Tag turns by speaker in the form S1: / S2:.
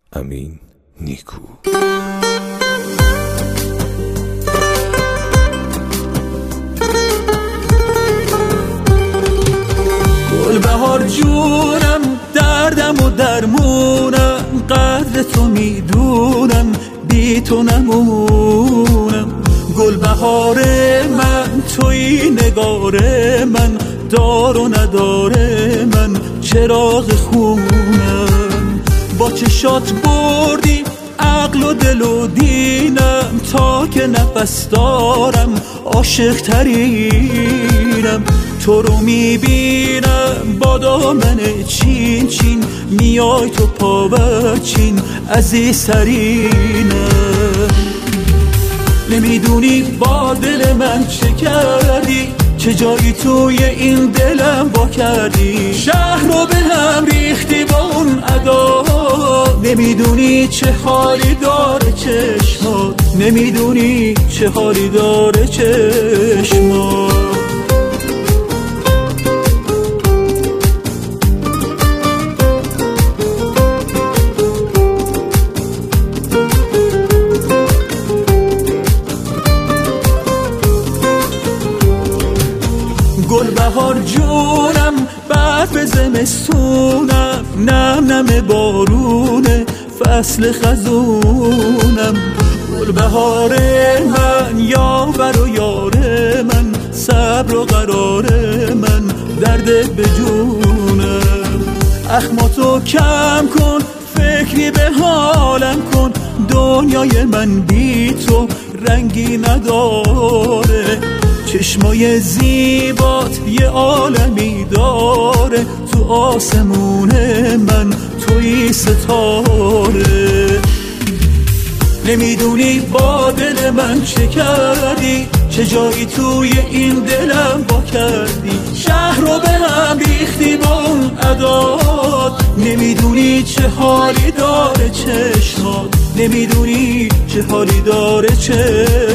S1: امین نیکو.
S2: گلبهار جونم، دردم و درمونم، قدر تو میدونم، بی تو نمونم. گلبهار من توی نگار من، دار و ندار من، چراغ خونم. با چشات بردی عقل و دل و دینم، تا که نفس دارم عاشق ترینم. تو رو میبینم با دامن چین چین، میای تو پاورچین عزیزترینم. نمیدونی با دل من چه کردی، چه جایی توی این دلم با کردی. شهر رو به هم ریختی با اون ادا، نمیدونی چه حالی داره چشمات، نمیدونی چه حالی داره چشمات. گلبهار جونم، برف زمستونم، نم نم بارونه، فصل خزونم. گلبهار من، یاور و یار من، صبر و قرار من، دردت به جونم. اخماتو کم کن، فکری به حالم کن، دنیای من بی تو رنگی نداره. چشمای زیبات یه عالمی داره، تو آسمون من توی ستاره. نمیدونی با دل من چه کردی، چه جایی توی این دلم با کردی. شهر رو به هم ریختی با اون عداد، نمیدونی چه حالی داره چشمات، نمیدونی چه حالی داره چشمات.